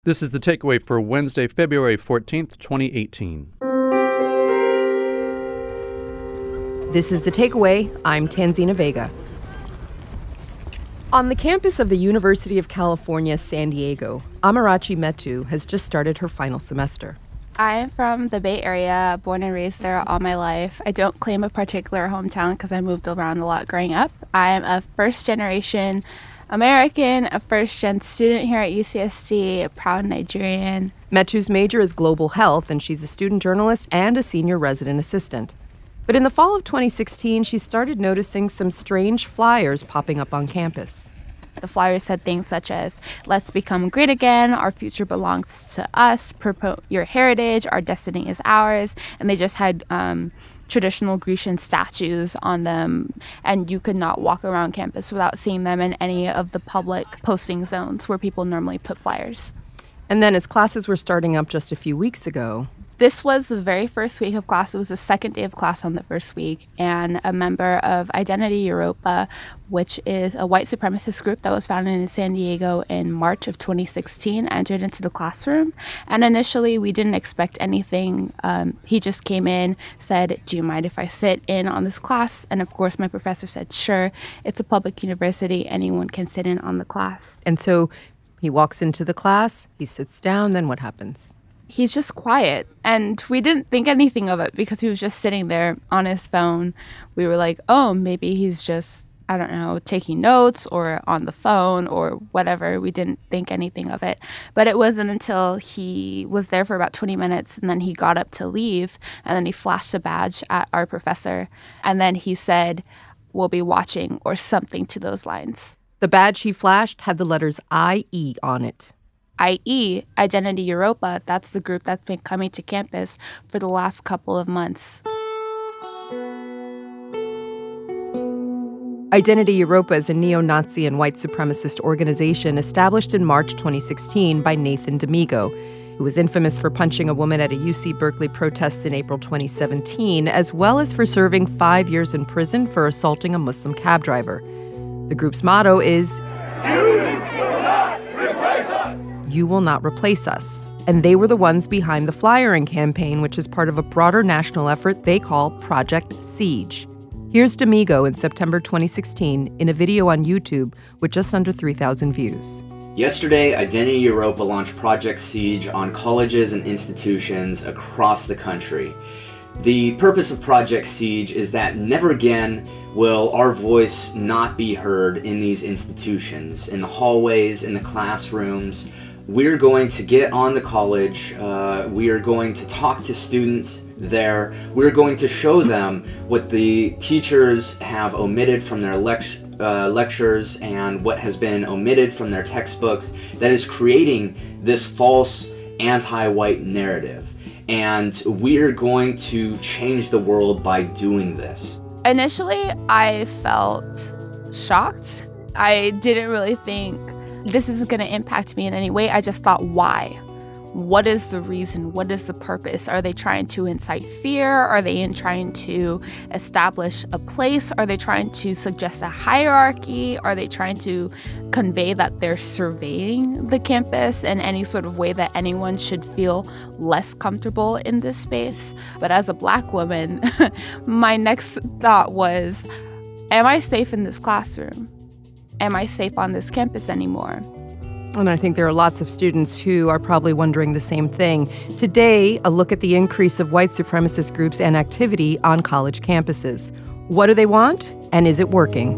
This is the takeaway for Wednesday, February 14th, 2018. This is the takeaway. I'm Tanzina Vega. On the campus of the University of California, San Diego, Amarachi Metu has just started her final semester. I'm from the Bay Area, born and raised there all my life. I don't claim a particular hometown because I moved around a lot growing up. I am a first-generation American, a first-gen student here at UCSD, a proud Nigerian. Metu's major is global health, and she's a student journalist and a senior resident assistant. But in the fall of 2016, she started noticing some strange flyers popping up on campus. The flyers said things such as, "Let's become great again, our future belongs to us, promote your heritage, our destiny is ours," and they just had traditional Grecian statues on them, and you could not walk around campus without seeing them in any of the public posting zones where people normally put flyers. And then as classes were starting up just a few weeks ago, this was the very first week of class. It was the second day of class on the first week, and a member of Identity Europa, which is a white supremacist group that was founded in San Diego in March of 2016, entered into the classroom. And initially, we didn't expect anything. He just came in, said, "Do you mind if I sit in on this class?" And of course, my professor said, "Sure, it's a public university. Anyone can sit in on the class." And so he walks into the class, he sits down, then what happens? He's just quiet, and we didn't think anything of it because he was just sitting there on his phone. We were like, oh, maybe he's just, I don't know, taking notes or on the phone or whatever. We didn't think anything of it. But it wasn't until he was there for about 20 minutes and then he got up to leave, and then he flashed a badge at our professor, and then he said, "We'll be watching," or something to those lines. The badge he flashed had the letters IE on it. i.e., Identity Europa. That's the group that's been coming to campus for the last couple of months. Identity Europa is a neo-Nazi and white supremacist organization established in March 2016 by Nathan D'Amigo, who was infamous for punching a woman at a UC Berkeley protest in April 2017, as well as for serving 5 years in prison for assaulting a Muslim cab driver. The group's motto is, "You will not replace us." And they were the ones behind the flyering campaign, which is part of a broader national effort they call Project Siege. Here's D'Amigo in September 2016 in a video on YouTube with just under 3,000 views. Yesterday, Identity Europa launched Project Siege on colleges and institutions across the country. The purpose of Project Siege is that never again will our voice not be heard in these institutions, in the hallways, in the classrooms. We're going to get on the college, we are going to talk to students there, we're going to show them what the teachers have omitted from their lectures and what has been omitted from their textbooks that is creating this false anti-white narrative. And we're going to change the world by doing this. Initially, I felt shocked. I didn't really think this isn't going to impact me in any way. I just thought, why? What is the reason? What is the purpose? Are they trying to incite fear? Are they trying to establish a place? Are they trying to suggest a hierarchy? Are they trying to convey that they're surveying the campus in any sort of way that anyone should feel less comfortable in this space? But as a Black woman, my next thought was, am I safe in this classroom? Am I safe on this campus anymore? And I think there are lots of students who are probably wondering the same thing. Today, a look at the increase of white supremacist groups and activity on college campuses. What do they want, and is it working?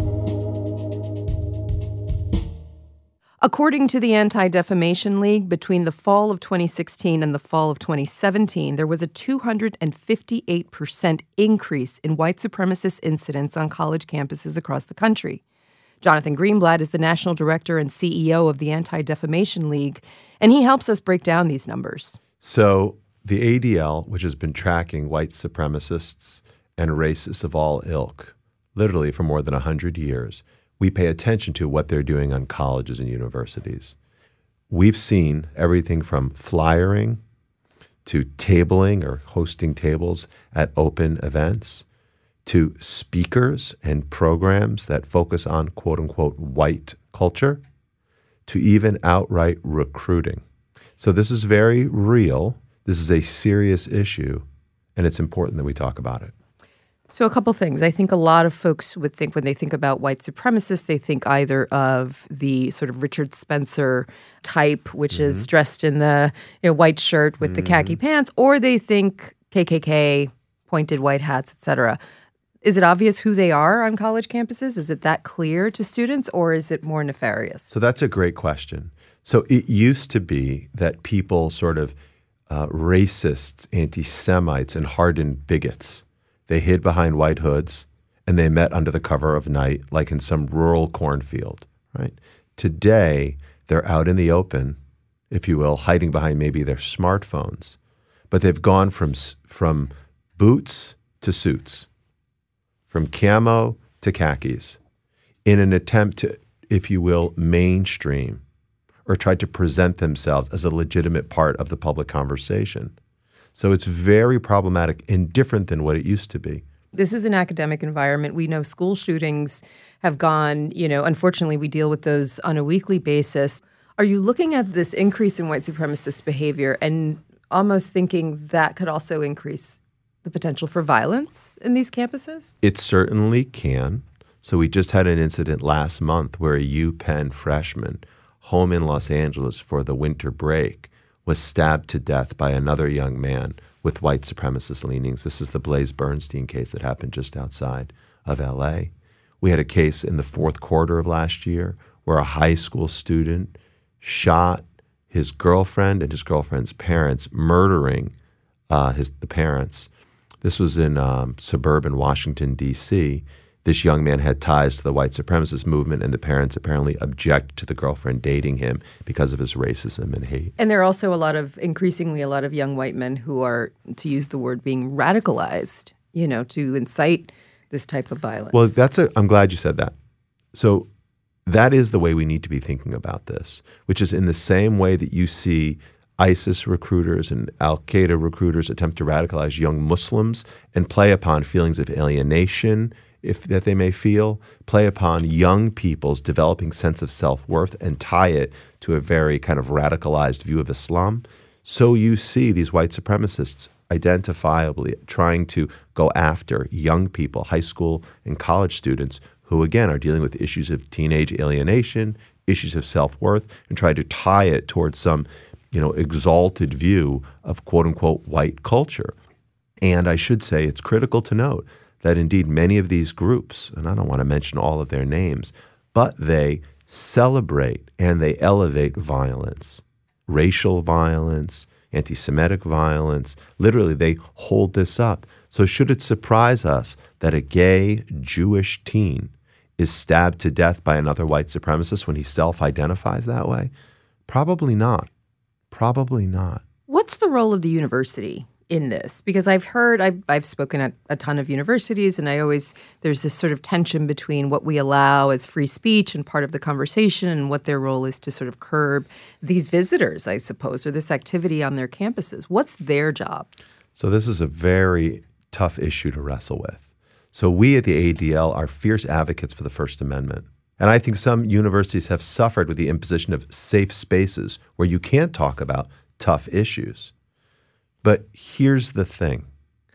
According to the Anti-Defamation League, between the fall of 2016 and the fall of 2017, there was a 258% increase in white supremacist incidents on college campuses across the country. Jonathan Greenblatt is the national director and CEO of the Anti-Defamation League, and he helps us break down these numbers. So the ADL, which has been tracking white supremacists and racists of all ilk, literally for more than 100 years, we pay attention to what they're doing on colleges and universities. We've seen everything from flyering to tabling or hosting tables at open events, to speakers and programs that focus on quote-unquote white culture, to even outright recruiting. So this is very real. This is a serious issue, and it's important that we talk about it. So a couple things. I think a lot of folks would think when they think about white supremacists, they think either of the sort of Richard Spencer type, which is dressed in the white shirt with the khaki pants, or they think KKK, pointed white hats, et cetera. Is it obvious who they are on college campuses? Is it that clear to students, or is it more nefarious? So that's a great question. So it used to be that people sort of racists, anti-Semites, and hardened bigots, they hid behind white hoods and they met under the cover of night, like in some rural cornfield, right? Today, they're out in the open, if you will, hiding behind maybe their smartphones. But they've gone from boots to suits, from camo to khakis, in an attempt to, if you will, mainstream or try to present themselves as a legitimate part of the public conversation. So it's very problematic and different than what it used to be. This is an academic environment. We know school shootings have gone, unfortunately, we deal with those on a weekly basis. Are you looking at this increase in white supremacist behavior and almost thinking that could also increase the potential for violence in these campuses? It certainly can. So we just had an incident last month where a UPenn freshman home in Los Angeles for the winter break was stabbed to death by another young man with white supremacist leanings. This is the Blaze Bernstein case that happened just outside of L.A. We had a case in the fourth quarter of last year where a high school student shot his girlfriend and his girlfriend's parents, murdering the parents. This was in suburban Washington, D.C. This young man had ties to the white supremacist movement, and the parents apparently object to the girlfriend dating him because of his racism and hate. And there are also increasingly a lot of young white men who are, to use the word, being radicalized, to incite this type of violence. Well, I'm glad you said that. So that is the way we need to be thinking about this, which is in the same way that you see ISIS recruiters and Al-Qaeda recruiters attempt to radicalize young Muslims and play upon feelings of alienation that they may feel, play upon young people's developing sense of self-worth and tie it to a very kind of radicalized view of Islam. So you see these white supremacists identifiably trying to go after young people, high school and college students, who again are dealing with issues of teenage alienation, issues of self-worth, and try to tie it towards some exalted view of quote-unquote white culture. And I should say it's critical to note that indeed many of these groups, and I don't want to mention all of their names, but they celebrate and they elevate violence, racial violence, anti-Semitic violence. Literally, they hold this up. So should it surprise us that a gay Jewish teen is stabbed to death by another white supremacist when he self-identifies that way? Probably not. Probably not. What's the role of the university in this? Because I've spoken at a ton of universities, and there's this sort of tension between what we allow as free speech and part of the conversation and what their role is to sort of curb these visitors, I suppose, or this activity on their campuses. What's their job? So this is a very tough issue to wrestle with. So we at the ADL are fierce advocates for the First Amendment. And I think some universities have suffered with the imposition of safe spaces where you can't talk about tough issues. But here's the thing.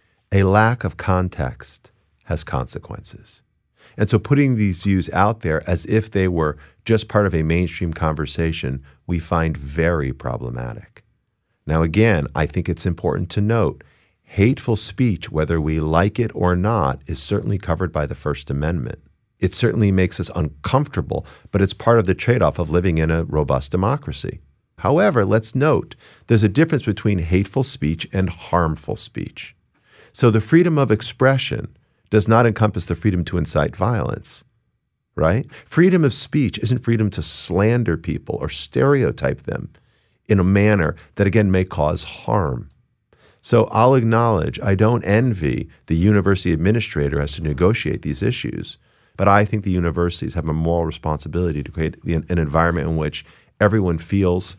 A lack of context has consequences. And so putting these views out there as if they were just part of a mainstream conversation, we find very problematic. Now, again, I think it's important to note, hateful speech, whether we like it or not, is certainly covered by the First Amendment. It certainly makes us uncomfortable, but it's part of the trade-off of living in a robust democracy. However, let's note, there's a difference between hateful speech and harmful speech. So the freedom of expression does not encompass the freedom to incite violence, right? Freedom of speech isn't freedom to slander people or stereotype them in a manner that, again, may cause harm. So I'll acknowledge I don't envy the university administrator who has to negotiate these issues, but I think the universities have a moral responsibility to create an environment in which everyone feels,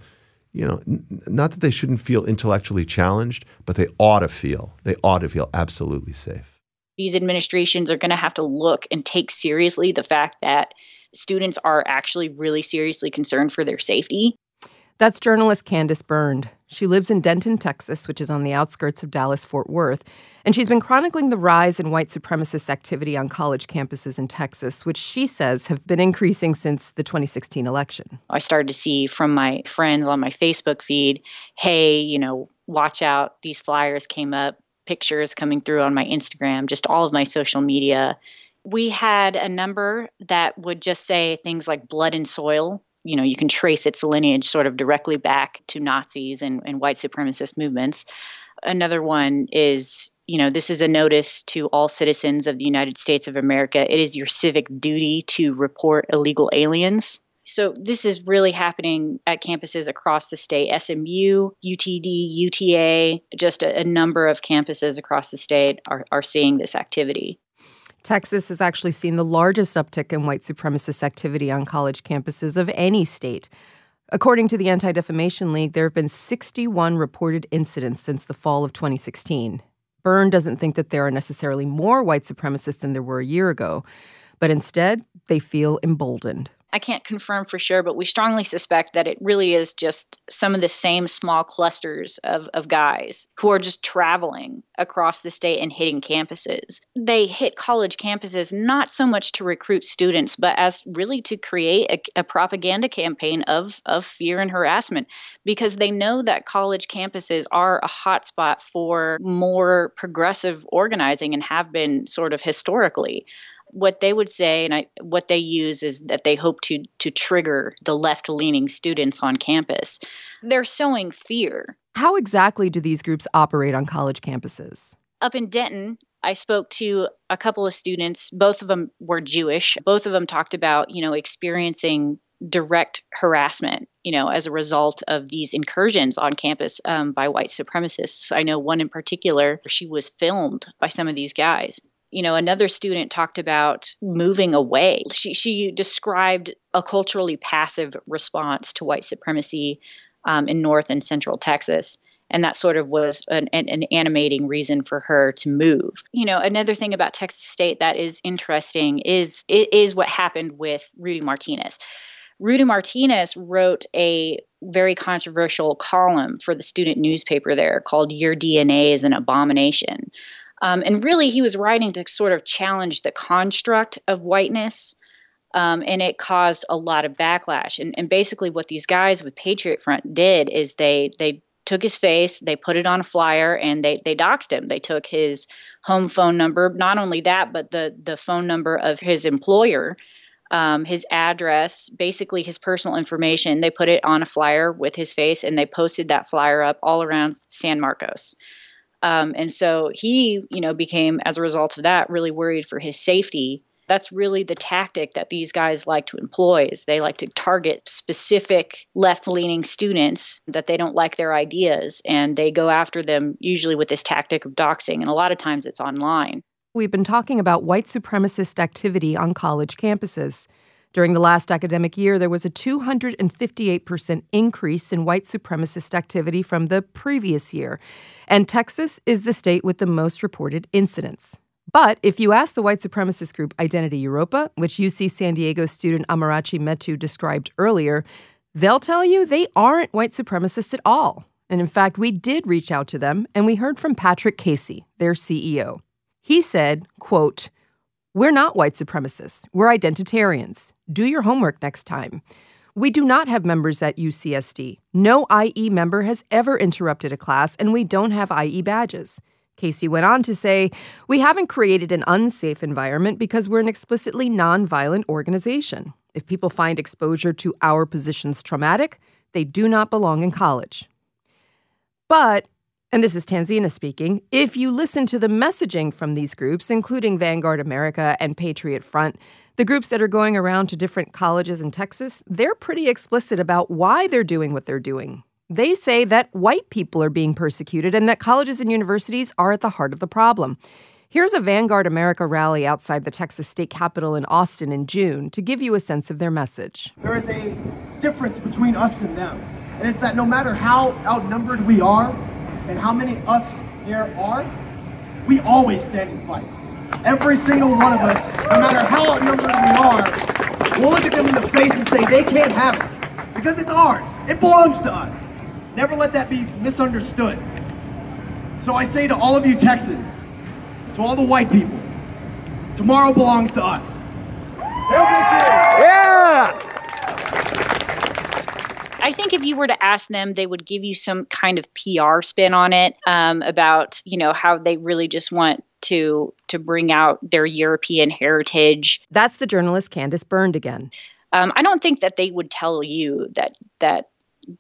not that they shouldn't feel intellectually challenged, but they ought to feel absolutely safe. These administrations are going to have to look and take seriously the fact that students are actually really seriously concerned for their safety. That's journalist Candace Byrne. She lives in Denton, Texas, which is on the outskirts of Dallas-Fort Worth, and she's been chronicling the rise in white supremacist activity on college campuses in Texas, which she says have been increasing since the 2016 election. I started to see from my friends on my Facebook feed, hey, watch out, these flyers came up, pictures coming through on my Instagram, just all of my social media. We had a number that would just say things like blood and soil. You can trace its lineage sort of directly back to Nazis and white supremacist movements. Another one is, this is a notice to all citizens of the United States of America. It is your civic duty to report illegal aliens. So this is really happening at campuses across the state. SMU, UTD, UTA, just a number of campuses across the state are seeing this activity. Texas has actually seen the largest uptick in white supremacist activity on college campuses of any state. According to the Anti-Defamation League, there have been 61 reported incidents since the fall of 2016. Byrne doesn't think that there are necessarily more white supremacists than there were a year ago, but instead, they feel emboldened. I can't confirm for sure, but we strongly suspect that it really is just some of the same small clusters of guys who are just traveling across the state and hitting campuses. They hit college campuses not so much to recruit students, but as really to create a propaganda campaign of fear and harassment, because they know that college campuses are a hotspot for more progressive organizing and have been sort of historically. What they would say and what they use is that they hope to trigger the left-leaning students on campus. They're sowing fear. How exactly do these groups operate on college campuses? Up in Denton, I spoke to a couple of students. Both of them were Jewish. Both of them talked about, experiencing direct harassment, as a result of these incursions on campus by white supremacists. I know one in particular, she was filmed by some of these guys. Another student talked about moving away. She described a culturally passive response to white supremacy in North and Central Texas. And that sort of was an animating reason for her to move. Another thing about Texas State that is interesting is what happened with Rudy Martinez. Rudy Martinez wrote a very controversial column for the student newspaper there called Your DNA is an Abomination. And really, he was writing to sort of challenge the construct of whiteness, and it caused a lot of backlash. And basically what these guys with Patriot Front did is they took his face, they put it on a flyer, and they doxed him. They took his home phone number, not only that, but the phone number of his employer, his address, basically his personal information. They put it on a flyer with his face, and they posted that flyer up all around San Marcos. And so he, became, as a result of that, really worried for his safety. That's really the tactic that these guys like to employ, is they like to target specific left-leaning students that they don't like their ideas, and they go after them usually with this tactic of doxing, and a lot of times it's online. We've been talking about white supremacist activity on college campuses. During the last academic year, there was a 258% increase in white supremacist activity from the previous year, and Texas is the state with the most reported incidents. But if you ask the white supremacist group Identity Europa, which UC San Diego student Amarachi Metu described earlier, they'll tell you they aren't white supremacists at all. And in fact, we did reach out to them, and we heard from Patrick Casey, their CEO. He said, quote, "We're not white supremacists. We're identitarians. Do your homework next time. We do not have members at UCSD. No IE member has ever interrupted a class, and we don't have IE badges." Casey went on to say, "We haven't created an unsafe environment because we're an explicitly nonviolent organization. If people find exposure to our positions traumatic, they do not belong in college." But, and this is Tanzina speaking, if you listen to the messaging from these groups, including Vanguard America and Patriot Front, the groups that are going around to different colleges in Texas, they're pretty explicit about why they're doing what they're doing. They say that white people are being persecuted and that colleges and universities are at the heart of the problem. Here's a Vanguard America rally outside the Texas state capitol in Austin in June to give you a sense of their message. There is a difference between us and them, and it's that no matter how outnumbered we are and how many us there are, we always stand and fight. Every single one of us, no matter how outnumbered we are, we'll look at them in the face and say, they can't have it. because it's ours. It belongs to us. Never let that be misunderstood. So I say to all of you Texans, to all the white people, tomorrow belongs to us. Yeah! I think if you were to ask them, they would give you some kind of PR spin on it, about, how they really just want to bring out their European heritage. That's the journalist Candace Byrne again. I don't think that they would tell you that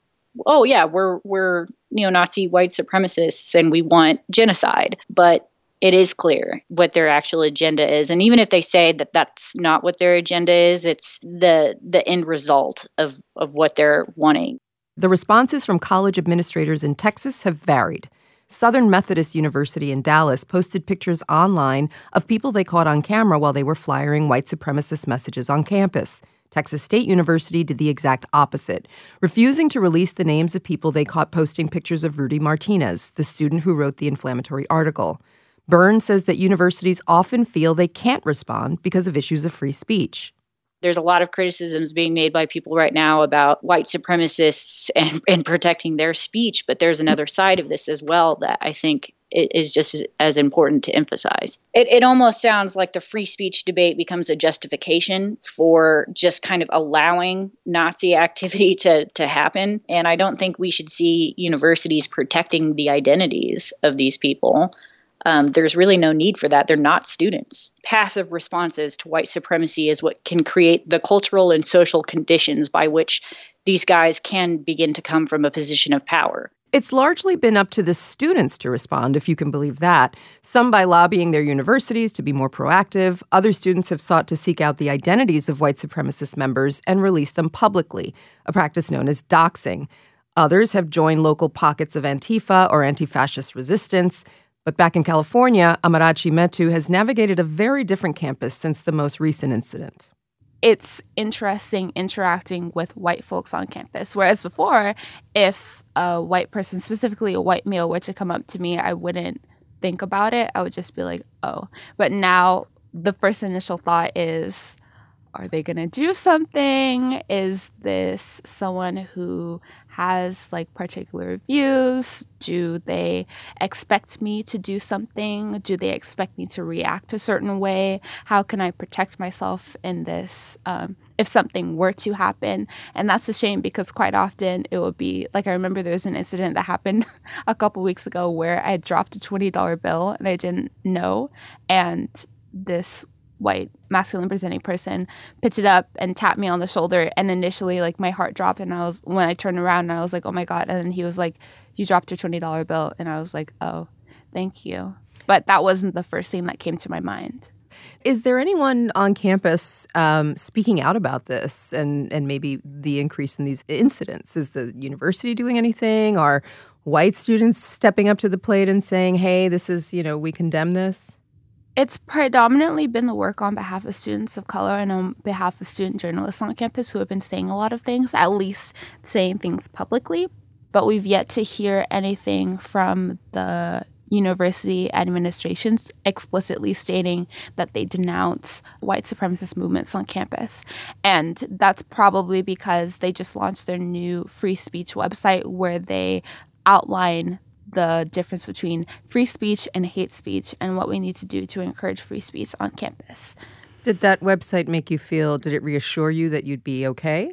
oh yeah, we're neo-Nazi white supremacists and we want genocide, but it is clear what their actual agenda is. And even if they say that that's not what their agenda is, it's the end result of what they're wanting. The responses from college administrators in Texas have varied. Southern Methodist University in Dallas posted pictures online of people they caught on camera while they were flyering white supremacist messages on campus. Texas State University did the exact opposite, refusing to release the names of people they caught posting pictures of Rudy Martinez, the student who wrote the inflammatory article. Byrne says that universities often feel they can't respond because of issues of free speech. There's a lot of criticisms being made by people right now about white supremacists and protecting their speech, but there's another side of this as well that I think is just as important to emphasize. It almost sounds like the free speech debate becomes a justification for just kind of allowing Nazi activity to happen. And I don't think we should see universities protecting the identities of these people. There's really no need for that. They're not students. Passive responses to white supremacy is what can create the cultural and social conditions by which these guys can begin to come from a position of power. It's largely been up to the students to respond, if you can believe that. Some by lobbying their universities to be more proactive. Other students have sought to seek out the identities of white supremacist members and release them publicly, a practice known as doxing. Others have joined local pockets of Antifa or anti-fascist resistance. But back in California, Amarachi Metu has navigated a very different campus since the most recent incident. It's interesting interacting with white folks on campus. Whereas before, if a white person, specifically a white male, were to come up to me, I wouldn't think about it. I would just be like, oh. But now the first initial thought is, are they going to do something? Is this someone who has particular views? Do they expect me to do something? Do they expect me to react a certain way? How can I protect myself in this if something were to happen? And that's a shame because quite often it would be, I remember there was an incident that happened a couple weeks ago where I dropped a $20 bill and I didn't know. And this white masculine presenting person picked it up and tapped me on the shoulder, and initially my heart dropped, and when I turned around and I was like, oh my God, and then he was like, you dropped your $20 bill, and I was like, oh, thank you. But that wasn't the first thing that came to my mind. Is there anyone on campus speaking out about this and maybe the increase in these incidents? Is the university doing anything? Are white students stepping up to the plate and saying, hey, this is, we condemn this? It's predominantly been the work on behalf of students of color and on behalf of student journalists on campus who have been saying a lot of things, at least saying things publicly. But we've yet to hear anything from the university administrations explicitly stating that they denounce white supremacist movements on campus. And that's probably because they just launched their new free speech website where they outline the difference between free speech and hate speech and what we need to do to encourage free speech on campus. Did that website make you feel, did it reassure you that you'd be okay?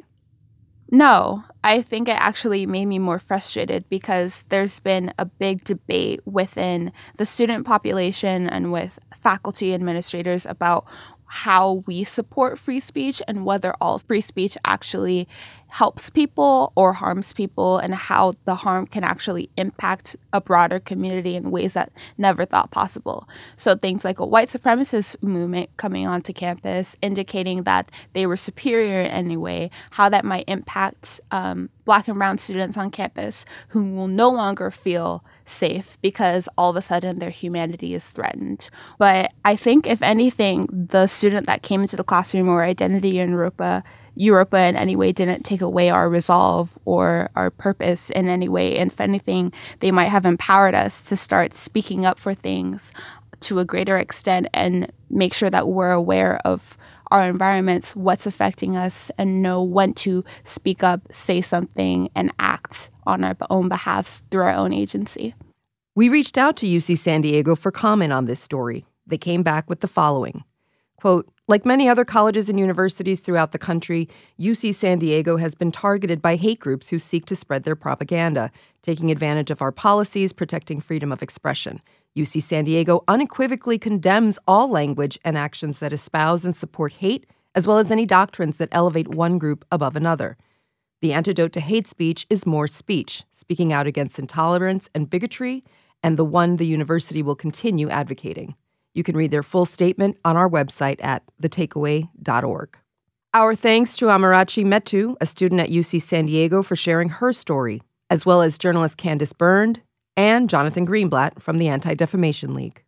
No, I think it actually made me more frustrated because there's been a big debate within the student population and with faculty administrators about how we support free speech and whether all free speech actually helps people or harms people, and how the harm can actually impact a broader community in ways that never thought possible. So things like a white supremacist movement coming onto campus indicating that they were superior in any way, how that might impact Black and brown students on campus who will no longer feel safe because all of a sudden their humanity is threatened. But I think, if anything, the student that came into the classroom or Identity in Europa in any way didn't take away our resolve or our purpose in any way. And if anything, they might have empowered us to start speaking up for things to a greater extent and make sure that we're aware of our environments, what's affecting us, and know when to speak up, say something, and act on our own behalf through our own agency. We reached out to UC San Diego for comment on this story. They came back with the following. Quote, like many other colleges and universities throughout the country, UC San Diego has been targeted by hate groups who seek to spread their propaganda, taking advantage of our policies protecting freedom of expression. UC San Diego unequivocally condemns all language and actions that espouse and support hate, as well as any doctrines that elevate one group above another. The antidote to hate speech is more speech, speaking out against intolerance and bigotry, and the one the university will continue advocating. You can read their full statement on our website at thetakeaway.org. Our thanks to Amarachi Metu, a student at UC San Diego, for sharing her story, as well as journalist Candace Byrne and Jonathan Greenblatt from the Anti-Defamation League.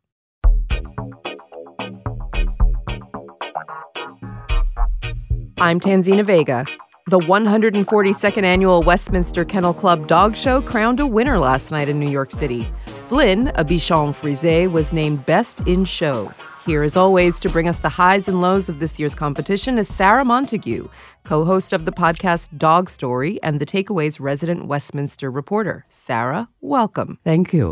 I'm Tanzina Vega. The 142nd annual Westminster Kennel Club Dog Show crowned a winner last night in New York City. Flynn, a Bichon Frise, was named Best in Show. Here, as always, to bring us the highs and lows of this year's competition is Sarah Montague, co-host of the podcast Dog Story and The Takeaway's resident Westminster reporter. Sarah, welcome. Thank you.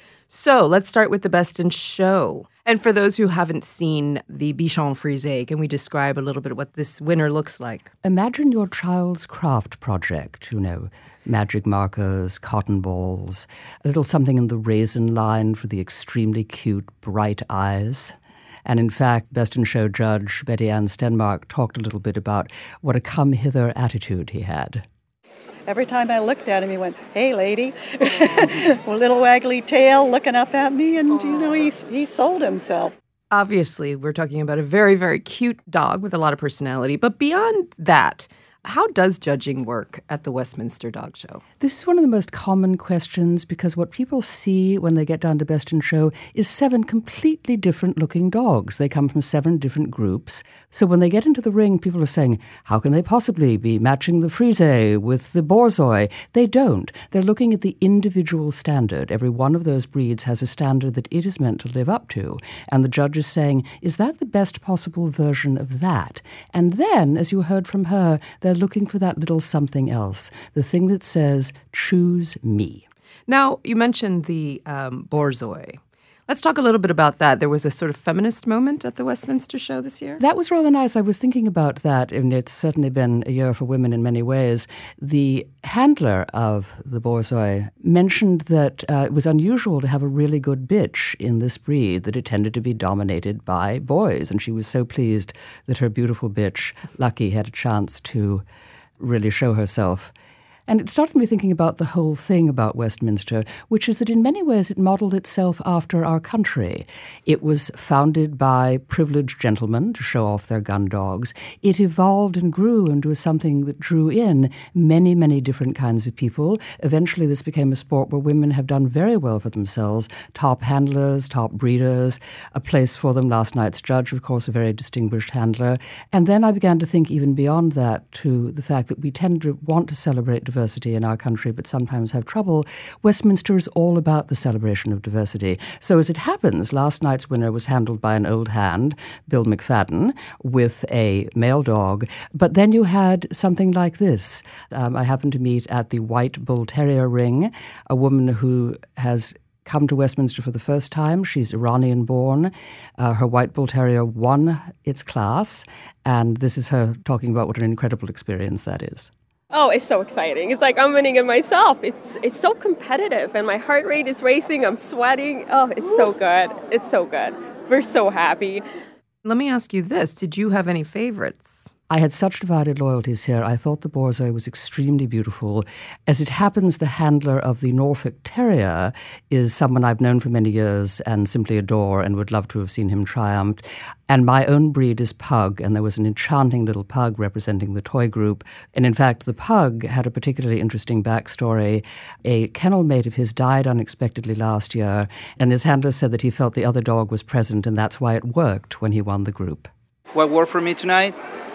So let's start with the Best in Show. And for those who haven't seen the Bichon Frise, can we describe a little bit what this winner looks like? Imagine your child's craft project, magic markers, cotton balls, a little something in the raisin line for the extremely cute, bright eyes. And in fact, Best in Show judge Betty Ann Stenmark talked a little bit about what a come-hither attitude he had. Every time I looked at him, he went, "Hey, lady," with a little waggly tail looking up at me, and he sold himself. Obviously, we're talking about a very, very cute dog with a lot of personality. But beyond that, how does judging work at the Westminster Dog Show? This is one of the most common questions because what people see when they get down to Best in Show is 7 completely different looking dogs. They come from 7 different groups. So when they get into the ring, people are saying, how can they possibly be matching the Frise with the Borzoi? They don't. They're looking at the individual standard. Every one of those breeds has a standard that it is meant to live up to. And the judge is saying, is that the best possible version of that? And then, as you heard from her, they're looking for that little something else, the thing that says, choose me. Now, you mentioned the Borzoi. Let's talk a little bit about that. There was a sort of feminist moment at the Westminster Show this year. That was rather nice. I was thinking about that, and it's certainly been a year for women in many ways. The handler of the Borzoi mentioned that it was unusual to have a really good bitch in this breed, that it tended to be dominated by boys, and she was so pleased that her beautiful bitch, Lucky, had a chance to really show herself. And it started me thinking about the whole thing about Westminster, which is that in many ways it modeled itself after our country. It was founded by privileged gentlemen to show off their gun dogs. It evolved and grew into something that drew in many, many different kinds of people. Eventually this became a sport where women have done very well for themselves. Top handlers, top breeders, a place for them. Last night's judge, of course, a very distinguished handler. And then I began to think even beyond that to the fact that we tend to want to celebrate diversity in our country, but sometimes have trouble. Westminster is all about the celebration of diversity. So as it happens, last night's winner was handled by an old hand, Bill McFadden, with a male dog. But then you had something like this. I happened to meet at the White Bull Terrier ring a woman who has come to Westminster for the first time. She's Iranian-born. Her White Bull Terrier won its class, and this is her talking about what an incredible experience that is. Oh, it's so exciting. It's like I'm winning it myself. It's so competitive, and my heart rate is racing. I'm sweating. Oh, it's so good. It's so good. We're so happy. Let me ask you this. Did you have any favorites? I had such divided loyalties here. I thought the Borzoi was extremely beautiful. As it happens, the handler of the Norfolk Terrier is someone I've known for many years and simply adore and would love to have seen him triumph. And my own breed is Pug, and there was an enchanting little pug representing the toy group. And in fact, the pug had a particularly interesting backstory. A kennel mate of his died unexpectedly last year, and his handler said that he felt the other dog was present, and that's why it worked when he won the group. What worked for me tonight?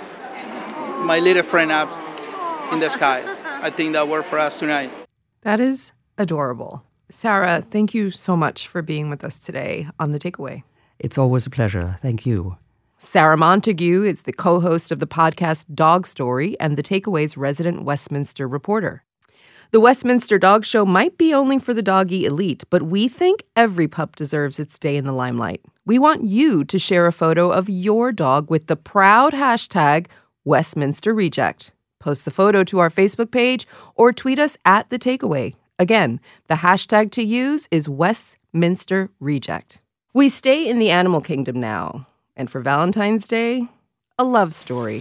My little friend up in the sky. I think that worked for us tonight. That is adorable. Sarah, thank you so much for being with us today on The Takeaway. It's always a pleasure. Thank you. Sarah Montague is the co-host of the podcast Dog Story and The Takeaway's resident Westminster reporter. The Westminster Dog Show might be only for the doggy elite, but we think every pup deserves its day in the limelight. We want you to share a photo of your dog with the proud hashtag Westminster Reject. Post the photo to our Facebook page or tweet us at The Takeaway. Again, the hashtag to use is Westminster Reject. We stay in the animal kingdom now. And for Valentine's Day, a love story.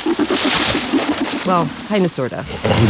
Well, kind of, sort of.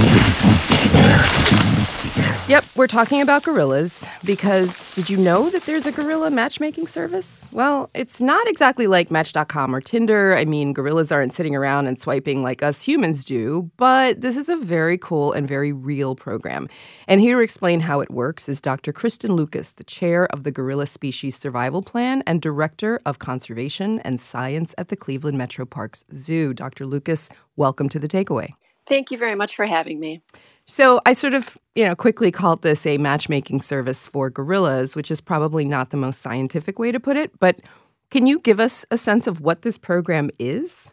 Yep, we're talking about gorillas because did you know that there's a gorilla matchmaking service? Well, it's not exactly like Match.com or Tinder. I mean, gorillas aren't sitting around and swiping like us humans do, but this is a very cool and very real program. And here to explain how it works is Dr. Kristen Lucas, the chair of the Gorilla Species Survival Plan and director of conservation and science at the Cleveland Metro Parks Zoo. Dr. Lucas, welcome to The Takeaway. Thank you very much for having me. So I sort of, quickly called this a matchmaking service for gorillas, which is probably not the most scientific way to put it. But can you give us a sense of what this program is?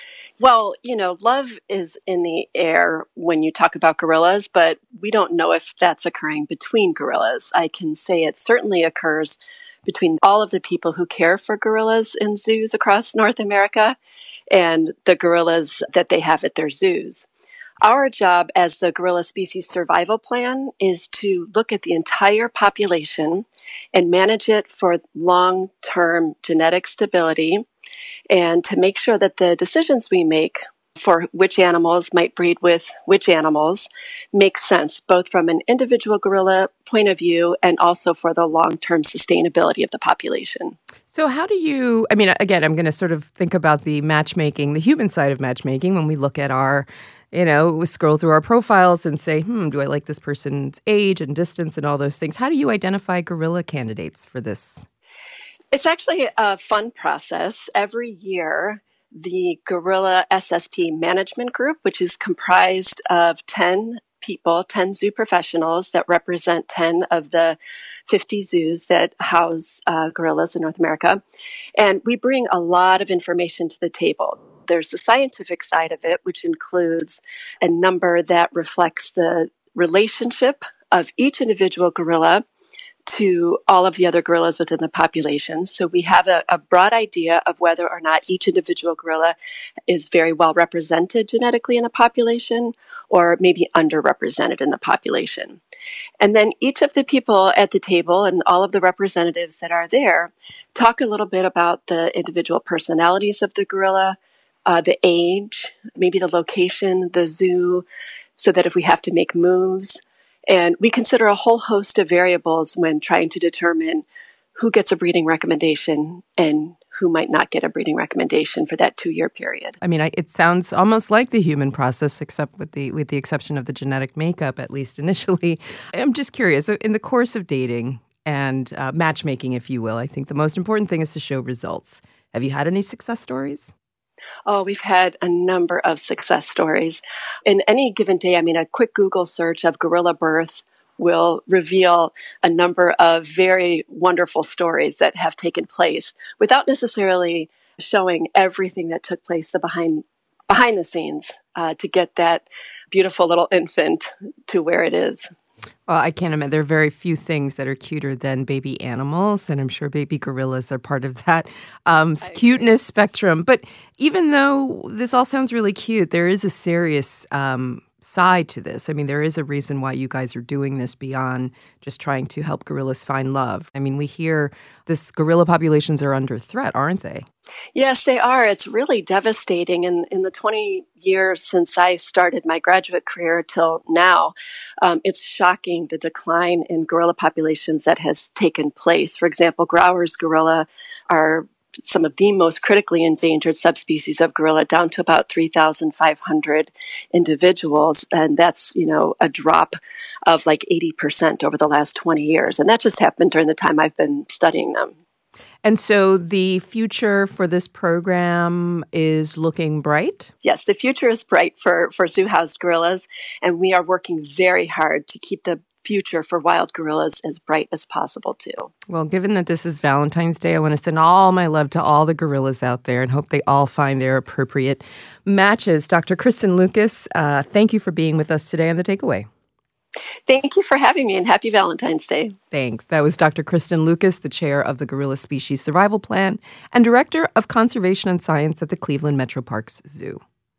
Well, love is in the air when you talk about gorillas, but we don't know if that's occurring between gorillas. I can say it certainly occurs between all of the people who care for gorillas in zoos across North America and the gorillas that they have at their zoos. Our job as the Gorilla Species Survival Plan is to look at the entire population and manage it for long-term genetic stability and to make sure that the decisions we make for which animals might breed with which animals make sense, both from an individual gorilla point of view and also for the long-term sustainability of the population. So how do you, again, I'm going to sort of think about the matchmaking, the human side of matchmaking when we look at our, we scroll through our profiles and say, do I like this person's age and distance and all those things? How do you identify gorilla candidates for this? It's actually a fun process. Every year, the Gorilla SSP Management Group, which is comprised of 10 people, 10 zoo professionals that represent 10 of the 50 zoos that house gorillas in North America. And we bring a lot of information to the table. There's the scientific side of it, which includes a number that reflects the relationship of each individual gorilla to all of the other gorillas within the population. So we have a broad idea of whether or not each individual gorilla is very well represented genetically in the population or maybe underrepresented in the population. And then each of the people at the table and all of the representatives that are there talk a little bit about the individual personalities of the gorilla, the age, maybe the location, the zoo, so that if we have to make moves. And we consider a whole host of variables when trying to determine who gets a breeding recommendation and who might not get a breeding recommendation for that 2-year period. It sounds almost like the human process, except with the exception of the genetic makeup, at least initially. I'm just curious, in the course of dating and matchmaking, if you will, I think the most important thing is to show results. Have you had any success stories? Oh, we've had a number of success stories. In any given day, a quick Google search of gorilla births will reveal a number of very wonderful stories that have taken place without necessarily showing everything that took place behind the scenes to get that beautiful little infant to where it is. Well, I can't imagine. There are very few things that are cuter than baby animals, and I'm sure baby gorillas are part of that cuteness spectrum. But even though this all sounds really cute, there is a serious side to this. There is a reason why you guys are doing this beyond just trying to help gorillas find love. We hear this gorilla populations are under threat, aren't they? Yes, they are. It's really devastating. In the 20 years since I started my graduate career till now, it's shocking the decline in gorilla populations that has taken place. For example, Grauer's gorilla are some of the most critically endangered subspecies of gorilla, down to about 3,500 individuals. And that's, a drop of like 80% over the last 20 years. And that just happened during the time I've been studying them. And so the future for this program is looking bright? Yes, the future is bright for zoo-housed gorillas. And we are working very hard to keep the future for wild gorillas as bright as possible, too. Well, given that this is Valentine's Day, I want to send all my love to all the gorillas out there and hope they all find their appropriate matches. Dr. Kristin Lucas, thank you for being with us today on The Takeaway. Thank you for having me, and happy Valentine's Day. Thanks. That was Dr. Kristin Lucas, the chair of the Gorilla Species Survival Plan and director of Conservation and Science at the Cleveland Metro Parks Zoo.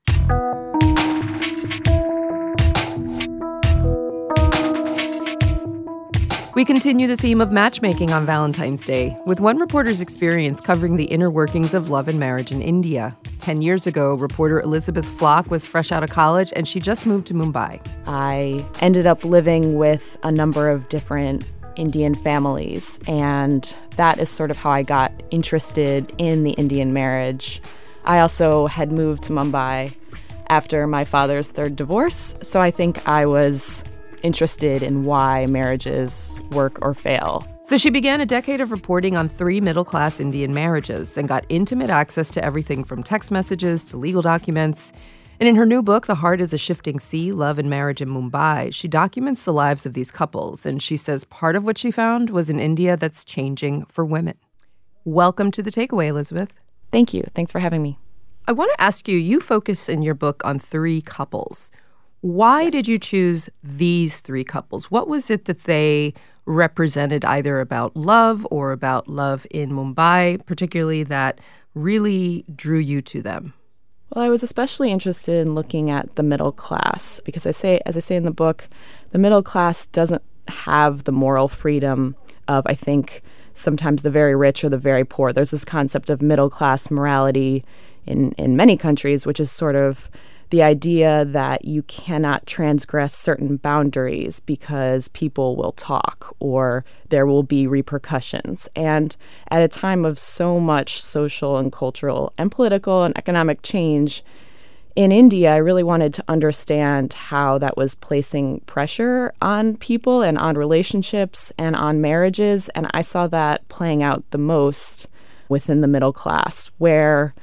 We continue the theme of matchmaking on Valentine's Day with one reporter's experience covering the inner workings of love and marriage in India. 10 years ago, reporter Elizabeth Flock was fresh out of college and she just moved to Mumbai. I ended up living with a number of different Indian families, and that is sort of how I got interested in the Indian marriage. I also had moved to Mumbai after my father's third divorce, so I think I was interested in why marriages work or fail. So she began a decade of reporting on 3 middle-class Indian marriages and got intimate access to everything from text messages to legal documents. And in her new book, The Heart is a Shifting Sea, Love and Marriage in Mumbai, she documents the lives of these couples. And she says part of what she found was an India that's changing for women. Welcome to The Takeaway, Elizabeth. Thank you. Thanks for having me. I want to ask you, you focus in your book on 3 couples. Why did you choose these 3 couples? What was it that they represented either about love or about love in Mumbai, particularly that really drew you to them? Well, I was especially interested in looking at the middle class because as I say in the book, the middle class doesn't have the moral freedom of, I think, sometimes the very rich or the very poor. There's this concept of middle class morality in many countries, which is sort of the idea that you cannot transgress certain boundaries because people will talk or there will be repercussions. And at a time of so much social and cultural and political and economic change in India, I really wanted to understand how that was placing pressure on people and on relationships and on marriages. And I saw that playing out the most within the middle class, where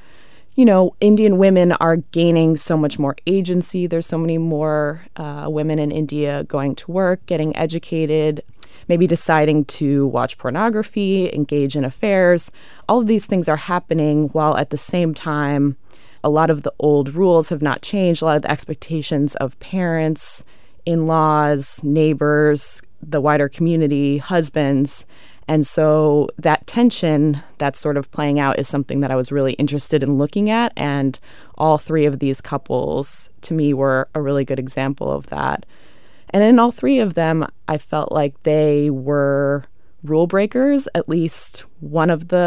Indian women are gaining so much more agency. There's so many more women in India going to work, getting educated, maybe deciding to watch pornography, engage in affairs. All of these things are happening while at the same time, a lot of the old rules have not changed. A lot of the expectations of parents, in-laws, neighbors, the wider community, husbands. And so that tension that's sort of playing out is something that I was really interested in looking at. And all 3 of these couples, to me, were a really good example of that. And in all 3 of them, I felt like they were rule breakers. At least one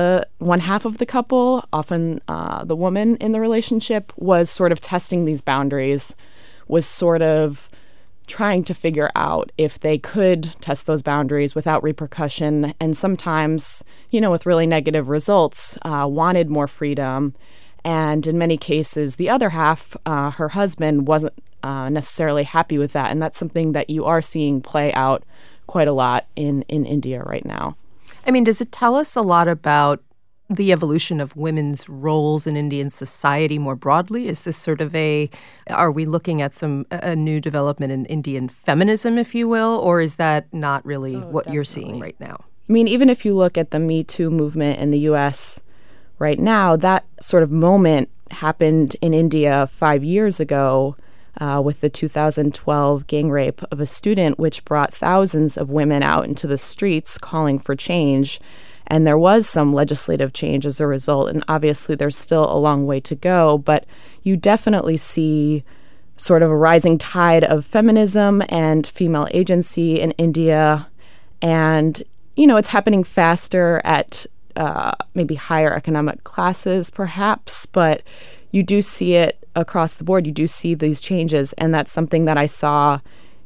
half of the couple, often the woman in the relationship, was sort of testing these boundaries, was sort of trying to figure out if they could test those boundaries without repercussion, and sometimes, with really negative results, wanted more freedom. And in many cases, the other half, her husband, wasn't necessarily happy with that. And that's something that you are seeing play out quite a lot in India right now. I mean, does it tell us a lot about the evolution of women's roles in Indian society more broadly? Is this sort of are we looking at a new development in Indian feminism, if you will, or is that not really what you're seeing right now? I mean, even if you look at the Me Too movement in the U.S. right now, that sort of moment happened in India 5 years ago with the 2012 gang rape of a student, which brought thousands of women out into the streets calling for change. And there was some legislative change as a result. And obviously, there's still a long way to go. But you definitely see sort of a rising tide of feminism and female agency in India. And, it's happening faster at maybe higher economic classes, perhaps. But you do see it across the board. You do see these changes. And that's something that I saw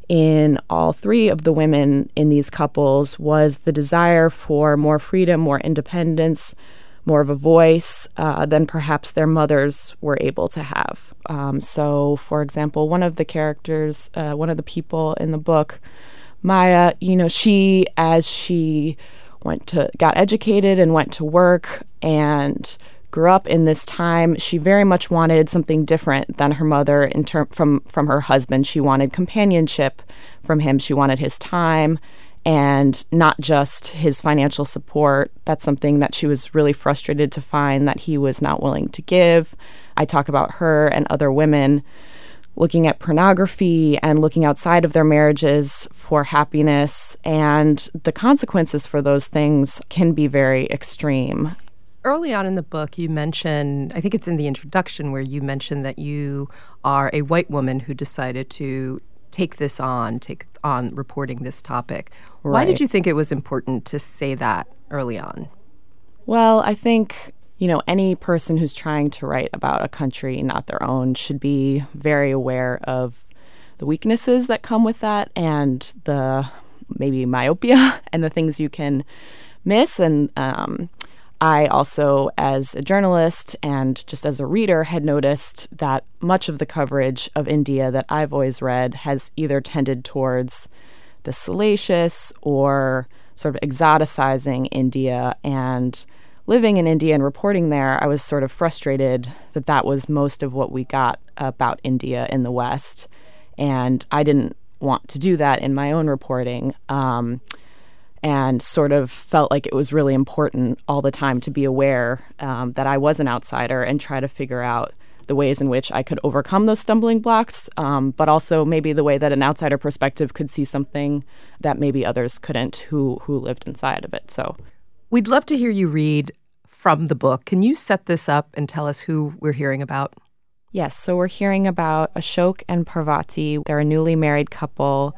in all 3 of the women in these couples, was the desire for more freedom, more independence, more of a voice than perhaps their mothers were able to have. So, for example, one of the characters, one of the people in the book, Maya, she, as she got educated and went to work and grew up in this time. She very much wanted something different than her mother from her husband. She wanted companionship from him. She wanted his time and not just his financial support. That's something that she was really frustrated to find that he was not willing to give. I talk about her and other women looking at pornography and looking outside of their marriages for happiness, and the consequences for those things can be very extreme. Early on in the book, you mention, I think it's in the introduction, where you mention that you are a white woman who decided to take on reporting this topic. Right. Why did you think it was important to say that early on? Well, I think, any person who's trying to write about a country not their own should be very aware of the weaknesses that come with that and the maybe myopia and the things you can miss. And I also, as a journalist and just as a reader, had noticed that much of the coverage of India that I've always read has either tended towards the salacious or sort of exoticizing India. And living in India and reporting there, I was sort of frustrated that that was most of what we got about India in the West. And I didn't want to do that in my own reporting. And sort of felt like it was really important all the time to be aware that I was an outsider and try to figure out the ways in which I could overcome those stumbling blocks, but also maybe the way that an outsider perspective could see something that maybe others couldn't who lived inside of it. So we'd love to hear you read from the book. Can you set this up and tell us who we're hearing about? Yes, so we're hearing about Ashok and Parvati. They're a newly married couple.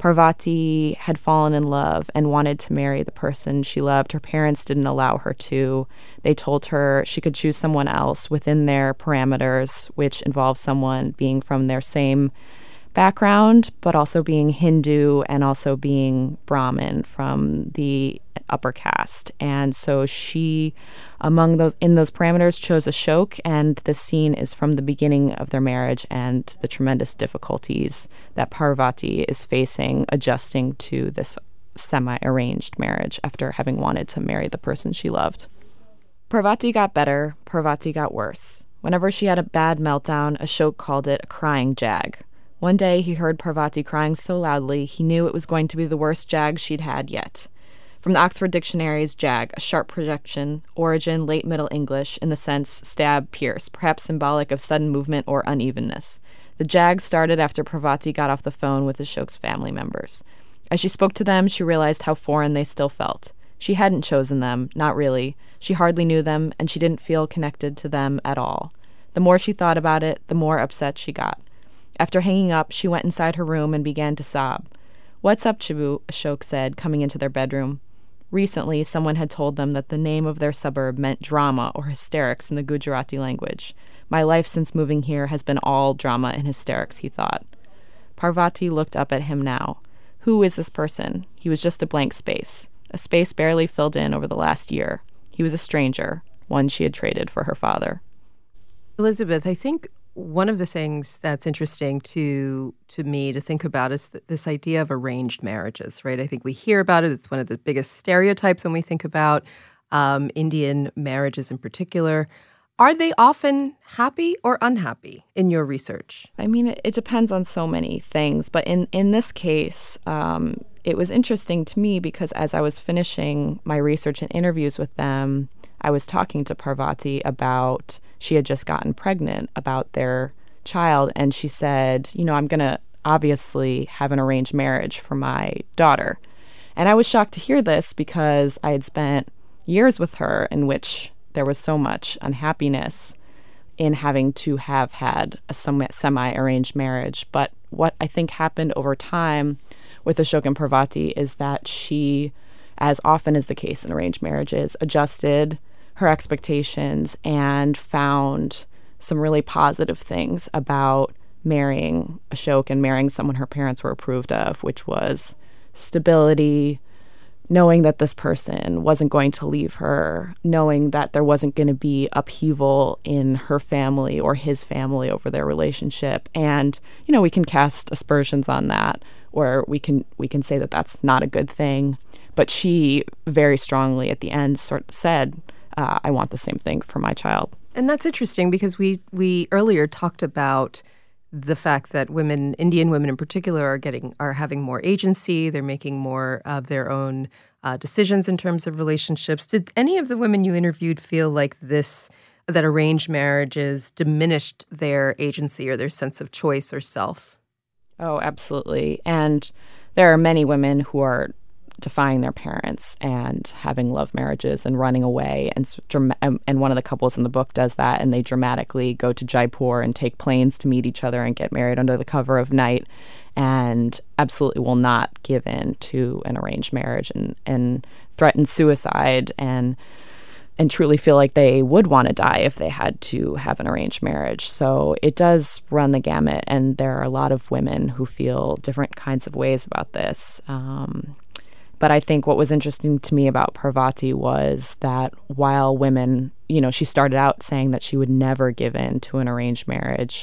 Parvati had fallen in love and wanted to marry the person she loved. Her parents didn't allow her to. They told her she could choose someone else within their parameters, which involved someone being from their same background, but also being Hindu and also being Brahmin from the upper caste. And so she, in those parameters, chose Ashok, and the scene is from the beginning of their marriage and the tremendous difficulties that Parvati is facing adjusting to this semi-arranged marriage after having wanted to marry the person she loved. Parvati got better, Parvati got worse. Whenever she had a bad meltdown, Ashok called it a crying jag. One day he heard Parvati crying so loudly he knew it was going to be the worst jag she'd had yet. From the Oxford Dictionary's jag, a sharp projection, origin late Middle English in the sense stab, pierce, perhaps symbolic of sudden movement or unevenness. The jag started after Parvati got off the phone with Ashok's family members. As she spoke to them, she realized how foreign they still felt. She hadn't chosen them, not really. She hardly knew them, and she didn't feel connected to them at all. The more she thought about it, the more upset she got. After hanging up, she went inside her room and began to sob. "What's up, Chibu?" Ashok said, coming into their bedroom. Recently, someone had told them that the name of their suburb meant drama or hysterics in the Gujarati language. My life since moving here has been all drama and hysterics, he thought. Parvati looked up at him now. Who is this person? He was just a blank space, a space barely filled in over the last year. He was a stranger, one she had traded for her father. Elizabeth, I think one of the things that's interesting to me to think about is this idea of arranged marriages, right? I think we hear about it. It's one of the biggest stereotypes when we think about Indian marriages in particular. Are they often happy or unhappy in your research? I mean, it depends on so many things. But in this case, it was interesting to me because as I was finishing my research and interviews with them, I was talking to Parvati about she had just gotten pregnant, about their child, and she said, I'm going to obviously have an arranged marriage for my daughter. And I was shocked to hear this because I had spent years with her in which there was so much unhappiness in having to have had a semi-arranged marriage. But what I think happened over time with Ashok and Parvati is that she, as often is the case in arranged marriages, adjusted her expectations and found some really positive things about marrying Ashok and marrying someone her parents were approved of, which was stability, knowing that this person wasn't going to leave her, knowing that there wasn't going to be upheaval in her family or his family over their relationship. And, we can cast aspersions on that, or we can say that that's not a good thing. But she very strongly at the end sort of said, I want the same thing for my child. And that's interesting because we earlier talked about the fact that women, Indian women in particular, are having more agency. They're making more of their own decisions in terms of relationships. Did any of the women you interviewed feel like that arranged marriages diminished their agency or their sense of choice or self? Oh, absolutely. And there are many women who are defying their parents and having love marriages and running away. And one of the couples in the book does that, and they dramatically go to Jaipur and take planes to meet each other and get married under the cover of night, and absolutely will not give in to an arranged marriage and threaten suicide and truly feel like they would want to die if they had to have an arranged marriage. So it does run the gamut, and there are a lot of women who feel different kinds of ways about this. But I think what was interesting to me about Parvati was that while women, she started out saying that she would never give in to an arranged marriage.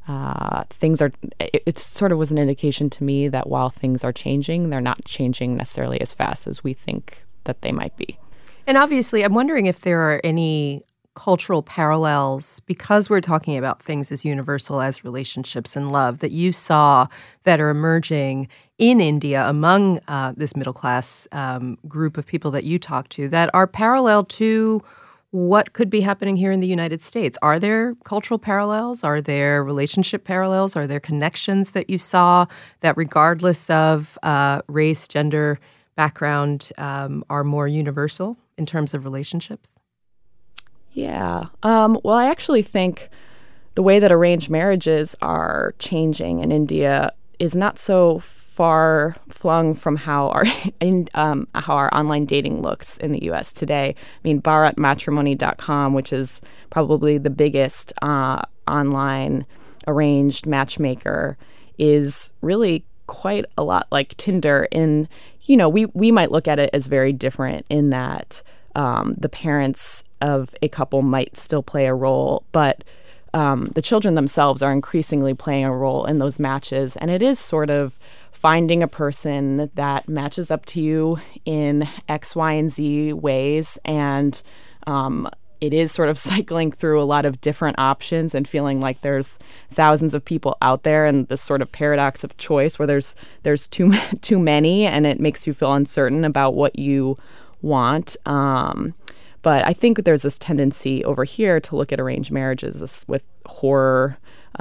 It sort of was an indication to me that while things are changing, they're not changing necessarily as fast as we think that they might be. And obviously, I'm wondering if there are any cultural parallels, because we're talking about things as universal as relationships and love, that you saw that are emerging in India among this middle-class group of people that you talked to that are parallel to what could be happening here in the United States. Are there cultural parallels? Are there relationship parallels? Are there connections that you saw that, regardless of race, gender, background, are more universal in terms of relationships? Yeah. Well, I actually think the way that arranged marriages are changing in India is not so far flung from how our online dating looks in the U.S. today. I mean, BharatMatrimony.com, which is probably the biggest online arranged matchmaker, is really quite a lot like Tinder. We might look at it as very different in that the parents of a couple might still play a role, but the children themselves are increasingly playing a role in those matches. And it is sort of finding a person that matches up to you in X, Y, and Z ways. And it is sort of cycling through a lot of different options and feeling like there's thousands of people out there, and this sort of paradox of choice where there's too many, and it makes you feel uncertain about what you want. But I think there's this tendency over here to look at arranged marriages with horror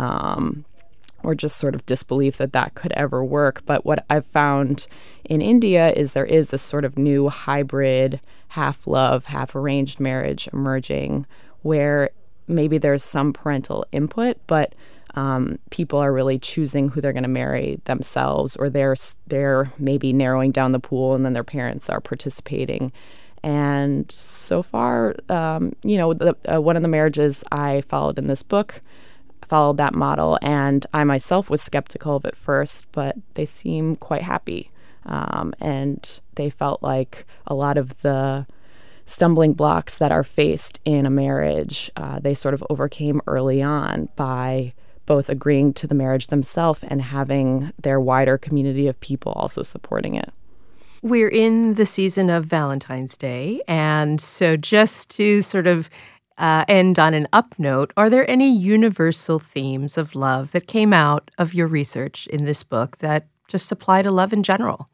or just sort of disbelief that could ever work. But what I've found in India is there is this sort of new hybrid, half love, half arranged marriage emerging, where maybe there's some parental input, but people are really choosing who they're going to marry themselves, or they're maybe narrowing down the pool, and then their parents are participating. And so far, one of the marriages I followed in this book followed that model, and I myself was skeptical of it first, but they seem quite happy. And they felt like a lot of the stumbling blocks that are faced in a marriage, they sort of overcame early on by both agreeing to the marriage themselves and having their wider community of people also supporting it. We're in the season of Valentine's Day, and so just to sort of end on an up note, are there any universal themes of love that came out of your research in this book that just apply to love in general?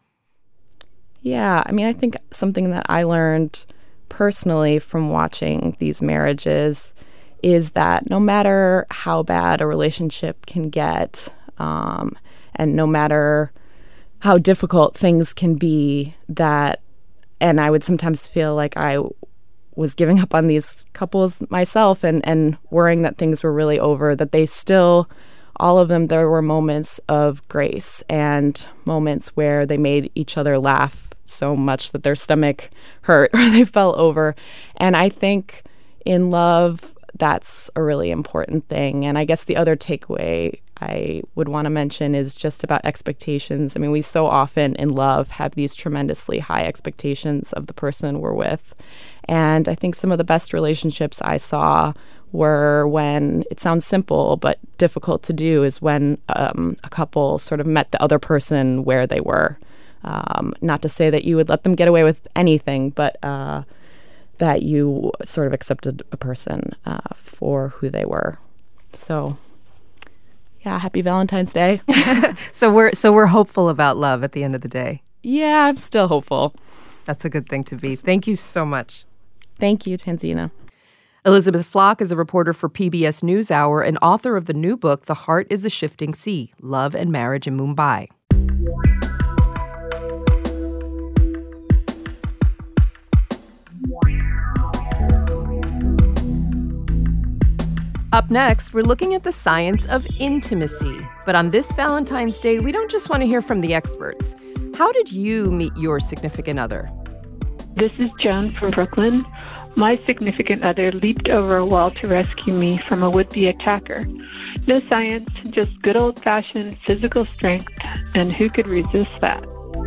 Yeah, I mean, I think something that I learned personally from watching these marriages is that no matter how bad a relationship can get, and no matter how difficult things can be, and I would sometimes feel like I was giving up on these couples myself and worrying that things were really over, that they still, all of them, there were moments of grace and moments where they made each other laugh so much that their stomach hurt or they fell over. And I think in love, that's a really important thing. And I guess the other takeaway I would want to mention is just about expectations. I mean, we so often in love have these tremendously high expectations of the person we're with. And I think some of the best relationships I saw were when, it sounds simple but difficult to do, is when a couple sort of met the other person where they were. Not to say that you would let them get away with anything, but that you sort of accepted a person for who they were. So, yeah, happy Valentine's Day. So we're hopeful about love at the end of the day. Yeah, I'm still hopeful. That's a good thing to be. Thank you so much. Thank you, Tanzina. Elizabeth Flock is a reporter for PBS NewsHour and author of the new book, The Heart is a Shifting Sea, Love and Marriage in Mumbai. Up next, we're looking at the science of intimacy. But on this Valentine's Day, we don't just want to hear from the experts. How did you meet your significant other? This is Joan from Brooklyn. My significant other leaped over a wall to rescue me from a would-be attacker. No science, just good old-fashioned physical strength, and who could resist that?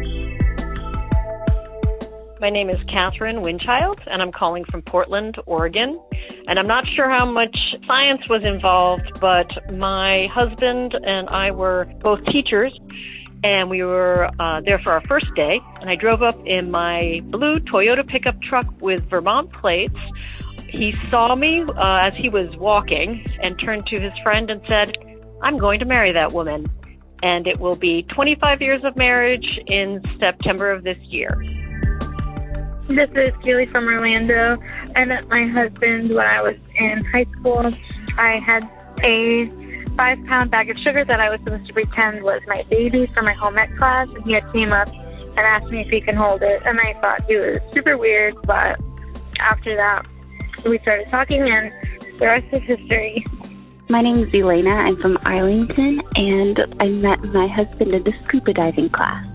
My name is Catherine Winchild, and I'm calling from Portland, Oregon. And I'm not sure how much science was involved, but my husband and I were both teachers, and we were there for our first day. And I drove up in my blue Toyota pickup truck with Vermont plates. He saw me as he was walking and turned to his friend and said, "I'm going to marry that woman. And it will be 25 years of marriage in September of this year." This is Julie from Orlando. I met my husband when I was in high school. I had a 5-pound bag of sugar that I was supposed to pretend was my baby for my home ec class, and he had came up and asked me if he can hold it, and I thought he was super weird, but after that, we started talking, and the rest is history. My name is Elena. I'm from Arlington, and I met my husband in the scuba diving class.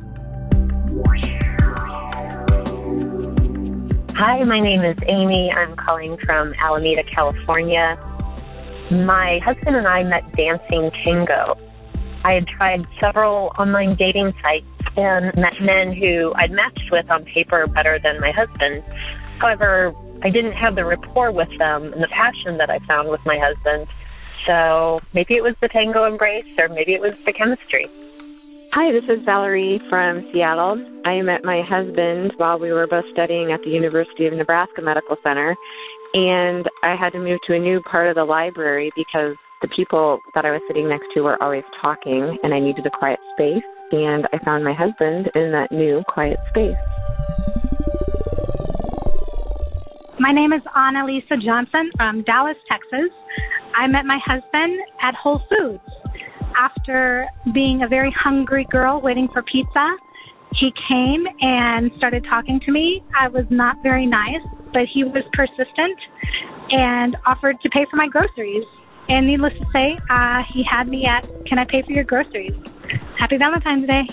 Hi, my name is Amy. I'm calling from Alameda, California. My husband and I met dancing tango. I had tried several online dating sites and met men who I'd matched with on paper better than my husband. However, I didn't have the rapport with them and the passion that I found with my husband. So maybe it was the tango embrace, or maybe it was the chemistry. Hi, this is Valerie from Seattle. I met my husband while we were both studying at the University of Nebraska Medical Center, and I had to move to a new part of the library because the people that I was sitting next to were always talking, and I needed a quiet space, and I found my husband in that new quiet space. My name is Annalisa Johnson from Dallas, Texas. I met my husband at Whole Foods. After being a very hungry girl waiting for pizza, he came and started talking to me. I was not very nice, but he was persistent and offered to pay for my groceries. And needless to say, he had me at, "Can I pay for your groceries?" Happy Valentine's Day.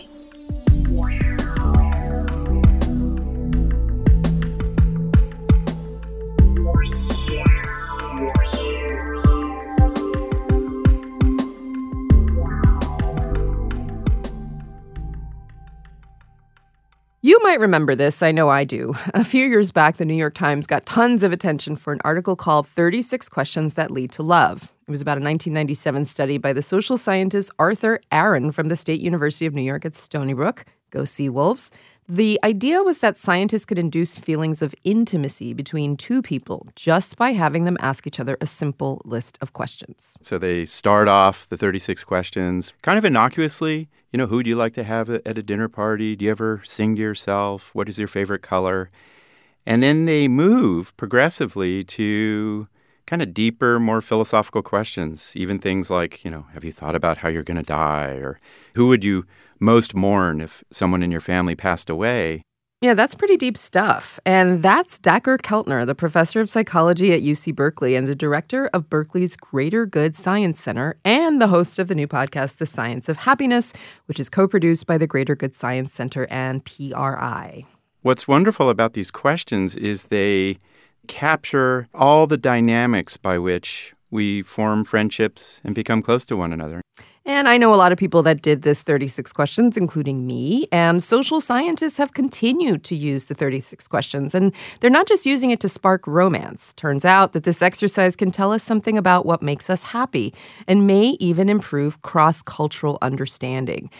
You might remember this. I know I do. A few years back, the New York Times got tons of attention for an article called 36 Questions That Lead to Love. It was about a 1997 study by the social scientist Arthur Aaron from the State University of New York at Stony Brook. Go Seawolves. The idea was that scientists could induce feelings of intimacy between two people just by having them ask each other a simple list of questions. So they start off the 36 questions kind of innocuously. You know, who do you like to have at a dinner party? Do you ever sing to yourself? What is your favorite color? And then they move progressively to kind of deeper, more philosophical questions, even things like, you know, have you thought about how you're going to die? Or who would you most mourn if someone in your family passed away? Yeah, that's pretty deep stuff. And that's Dacher Keltner, the professor of psychology at UC Berkeley and the director of Berkeley's Greater Good Science Center and the host of the new podcast, The Science of Happiness, which is co-produced by the Greater Good Science Center and PRI. What's wonderful about these questions is they capture all the dynamics by which we form friendships and become close to one another. And I know a lot of people that did this 36 questions, including me, and social scientists have continued to use the 36 questions. And they're not just using it to spark romance. Turns out that this exercise can tell us something about what makes us happy and may even improve cross-cultural understanding.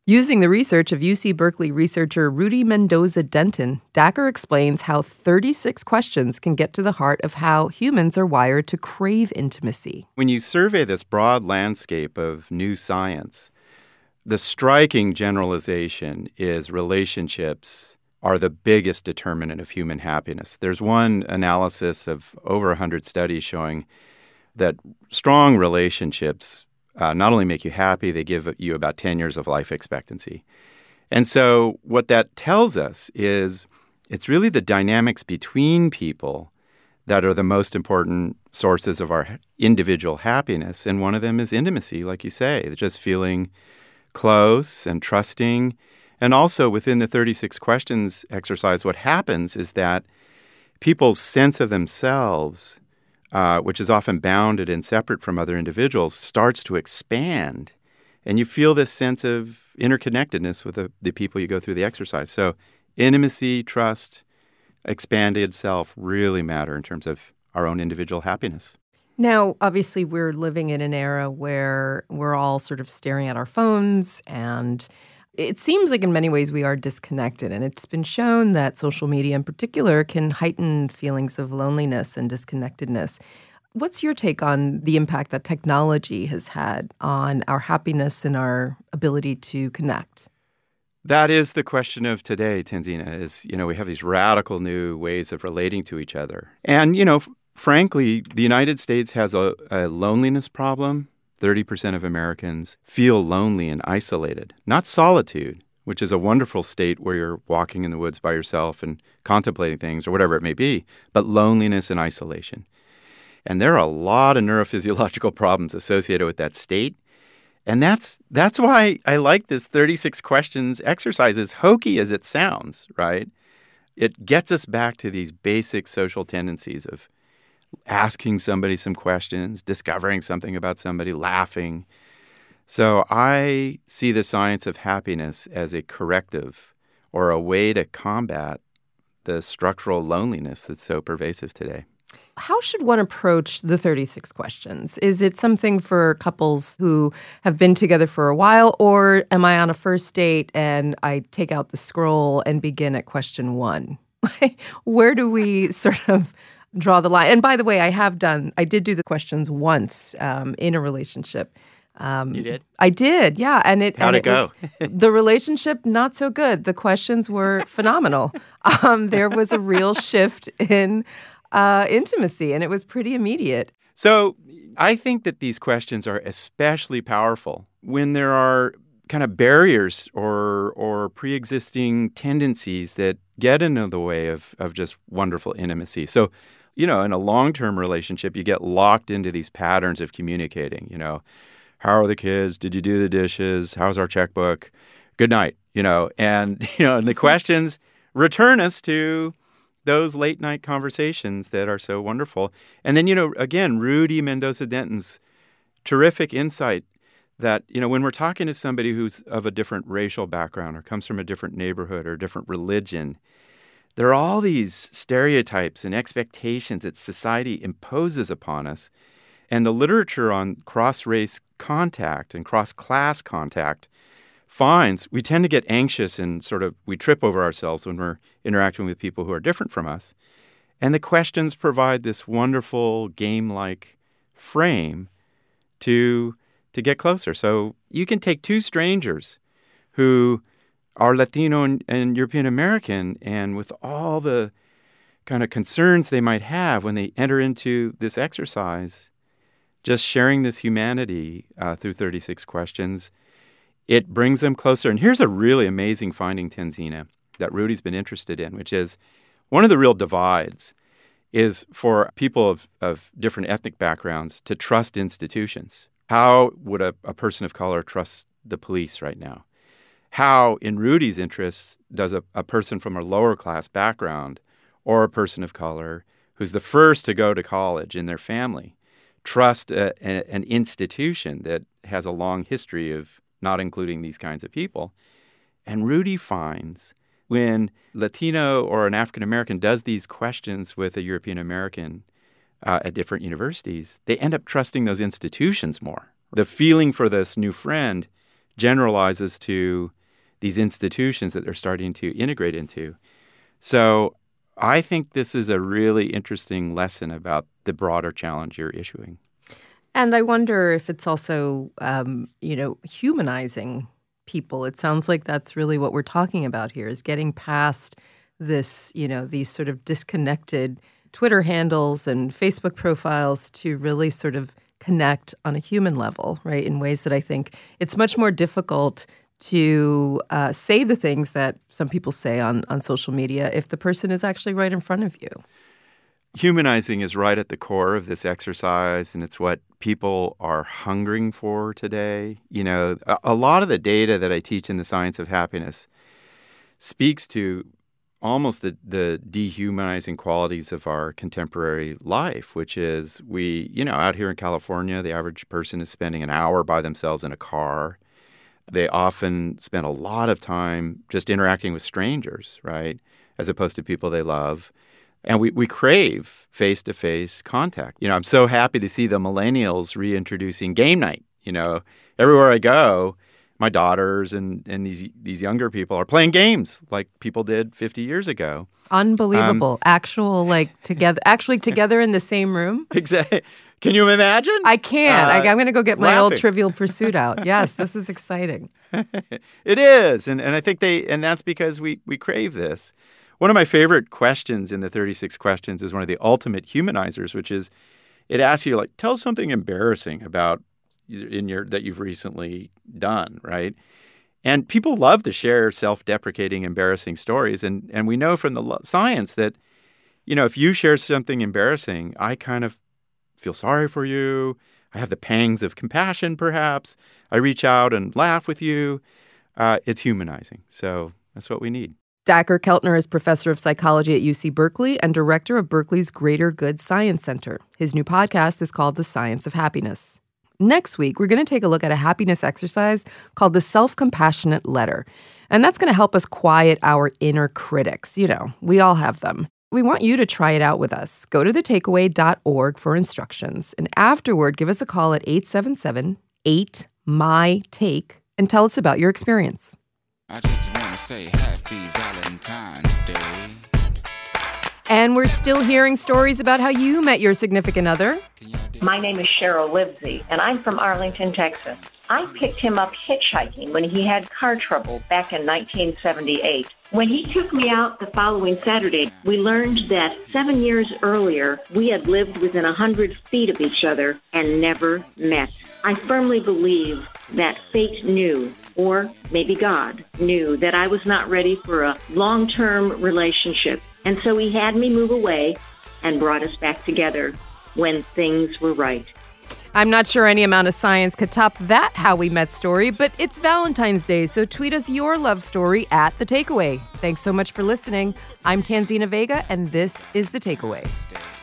Using the research of UC Berkeley researcher Rudy Mendoza-Denton, Dacher explains how 36 questions can get to the heart of how humans are wired to crave intimacy. When you survey this broad landscape of new science, the striking generalization is relationships are the biggest determinant of human happiness. There's one analysis of over 100 studies showing that strong relationships not only make you happy, they give you about 10 years of life expectancy. And so what that tells us is it's really the dynamics between people that are the most important sources of our individual happiness. And one of them is intimacy, like you say, just feeling close and trusting. And also within the 36 questions exercise, what happens is that people's sense of themselves, which is often bounded and separate from other individuals, starts to expand. And you feel this sense of interconnectedness with the people you go through the exercise. So intimacy, trust, expanded self really matter in terms of our own individual happiness. Now, obviously, we're living in an era where we're all sort of staring at our phones, and it seems like in many ways we are disconnected. And it's been shown that social media in particular can heighten feelings of loneliness and disconnectedness. What's your take on the impact that technology has had on our happiness and our ability to connect? That is the question of today, Tanzina, is, we have these radical new ways of relating to each other. And, frankly, the United States has a loneliness problem. 30% of Americans feel lonely and isolated, not solitude, which is a wonderful state where you're walking in the woods by yourself and contemplating things or whatever it may be, but loneliness and isolation. And there are a lot of neurophysiological problems associated with that state. And that's why I like this 36 questions exercise, as hokey as it sounds, right? It gets us back to these basic social tendencies of asking somebody some questions, discovering something about somebody, laughing. So I see the science of happiness as a corrective or a way to combat the structural loneliness that's so pervasive today. How should one approach the 36 questions? Is it something for couples who have been together for a while, or am I on a first date and I take out the scroll and begin at question 1? Where do we sort of draw the line? And by the way, I did do the questions once in a relationship. You did? I did, yeah. How'd it go? The relationship, not so good. The questions were phenomenal. There was a real shift in intimacy, and it was pretty immediate. So I think that these questions are especially powerful when there are kind of barriers or pre-existing tendencies that get into the way of just wonderful intimacy. So, in a long-term relationship, you get locked into these patterns of communicating, how are the kids? Did you do the dishes? How's our checkbook? Good night, and the questions return us to those late-night conversations that are so wonderful. And then, again, Rudy Mendoza-Denton's terrific insight that, when we're talking to somebody who's of a different racial background or comes from a different neighborhood or different religion, there are all these stereotypes and expectations that society imposes upon us. And the literature on cross-race contact and cross-class contact finds we tend to get anxious and we trip over ourselves when we're interacting with people who are different from us. And the questions provide this wonderful game-like frame to get closer. So you can take two strangers who are Latino and European American, and with all the kind of concerns they might have when they enter into this exercise, just sharing this humanity through 36 questions, it brings them closer. And here's a really amazing finding, Tanzina, that Rudy's been interested in, which is one of the real divides is for people of different ethnic backgrounds to trust institutions. How would a person of color trust the police right now? How, in Rudy's interests, does a person from a lower class background or a person of color who's the first to go to college in their family trust an institution that has a long history of not including these kinds of people? And Rudy finds when Latino or an African American does these questions with a European American at different universities, they end up trusting those institutions more. The feeling for this new friend generalizes to these institutions that they're starting to integrate into. So I think this is a really interesting lesson about the broader challenge you're issuing. And I wonder if it's also, humanizing people. It sounds like that's really what we're talking about here, is getting past this, these sort of disconnected Twitter handles and Facebook profiles to really sort of connect on a human level, right, in ways that I think it's much more difficult to say the things that some people say on social media if the person is actually right in front of you. Humanizing is right at the core of this exercise, and it's what people are hungering for today. A lot of the data that I teach in the science of happiness speaks to almost the dehumanizing qualities of our contemporary life, which is out here in California, the average person is spending an hour by themselves in a car. They often spend a lot of time just interacting with strangers, right, as opposed to people they love. And we crave face-to-face contact. I'm so happy to see the millennials reintroducing game night. Everywhere I go, my daughters and these younger people are playing games like people did 50 years ago. Unbelievable. Together in the same room. Exactly. Can you imagine? I can. I'm going to go get my old Trivial Pursuit out. Yes, this is exciting. It is. And I think that's because we crave this. One of my favorite questions in the 36 questions is one of the ultimate humanizers, which is it asks you, tell something embarrassing about that you've recently done, right? And people love to share self-deprecating, embarrassing stories. And we know from the science that, if you share something embarrassing, I kind of feel sorry for you. I have the pangs of compassion, perhaps. I reach out and laugh with you. It's humanizing. So that's what we need. Dacher Keltner is professor of psychology at UC Berkeley and director of Berkeley's Greater Good Science Center. His new podcast is called The Science of Happiness. Next week, we're going to take a look at a happiness exercise called the Self-Compassionate Letter. And that's going to help us quiet our inner critics. We all have them. We want you to try it out with us. Go to thetakeaway.org for instructions. And afterward, give us a call at 877-8-MY-TAKE and tell us about your experience. I just want to say Happy Valentine's Day. And we're still hearing stories about how you met your significant other. My name is Cheryl Livesey, and I'm from Arlington, Texas. I picked him up hitchhiking when he had car trouble back in 1978. When he took me out the following Saturday, we learned that 7 years earlier, we had lived within 100 feet of each other and never met. I firmly believe that fate knew, or maybe God knew, that I was not ready for a long-term relationship. And so he had me move away and brought us back together when things were right. I'm not sure any amount of science could top that how we met story, but it's Valentine's Day, so tweet us your love story at The Takeaway. Thanks so much for listening. I'm Tanzina Vega, and this is The Takeaway.